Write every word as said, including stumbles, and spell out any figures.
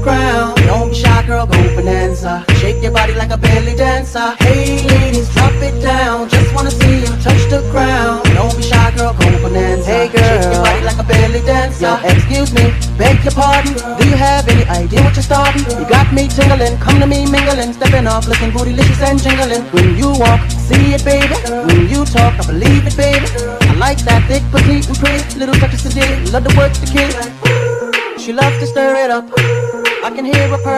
ground. Don't be shy, girl, go bonanza. Shake your body like a belly dancer. Hey ladies, drop it down. Just wanna see you touch the ground. Don't be shy, girl, go bonanza. Hey girl, shake your body like a belly dancer. Yo, excuse me, beg your pardon. Do you have any idea what you're starting? You got me tingling, come to me mingling, stepping off, looking bootylicious and jingling. When you walk, see it, baby. When you talk, I believe it, baby. I like that thick, petite, and pretty. Little touches to dig, love to work the kid. She loves to stir it up. I can hear her purr.